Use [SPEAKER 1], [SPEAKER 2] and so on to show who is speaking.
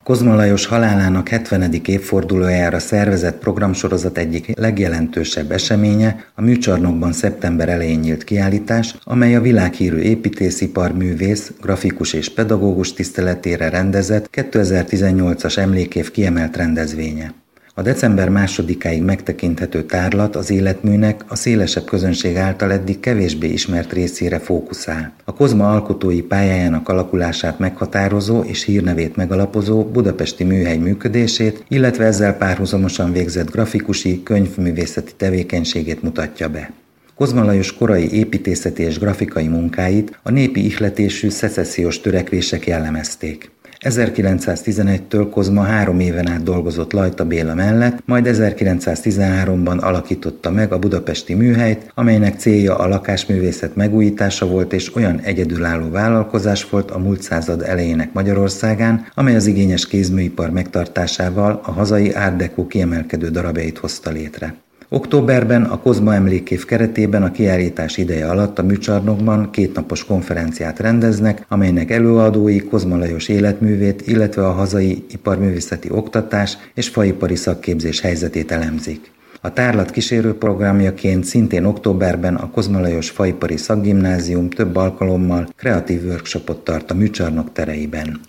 [SPEAKER 1] Kozma Lajos halálának 70. évfordulójára szervezett programsorozat egyik legjelentősebb eseménye a Műcsarnokban szeptember elején nyílt kiállítás, amely a világhírű építészipar művész, grafikus és pedagógus tiszteletére rendezett 2018-as emlékév kiemelt rendezvénye. A december 2-áig megtekinthető tárlat az életműnek a szélesebb közönség által eddig kevésbé ismert részére fókuszál. A Kozma alkotói pályájának alakulását meghatározó és hírnevét megalapozó budapesti műhely működését, illetve ezzel párhuzamosan végzett grafikusi, könyvművészeti tevékenységét mutatja be. Kozma Lajos korai építészeti és grafikai munkáit a népi ihletésű szecessziós törekvések jellemezték. 1911-től Kozma 3 éven át dolgozott Lajta Béla mellett, majd 1913-ban alakította meg a budapesti műhelyt, amelynek célja a lakásművészet megújítása volt és olyan egyedülálló vállalkozás volt a múlt század elejének Magyarországán, amely az igényes kézműipar megtartásával a hazai Art Deco kiemelkedő darabjait hozta létre. Októberben a Kozma emlékév keretében a kiállítás ideje alatt a Műcsarnokban 2 napos konferenciát rendeznek, amelynek előadói Kozma Lajos életművét, illetve a hazai iparművészeti oktatás és faipari szakképzés helyzetét elemzik. A tárlat kísérő programjaként szintén októberben a Kozma Lajos Faipari Szakgimnázium több alkalommal kreatív workshopot tart a Műcsarnok tereiben.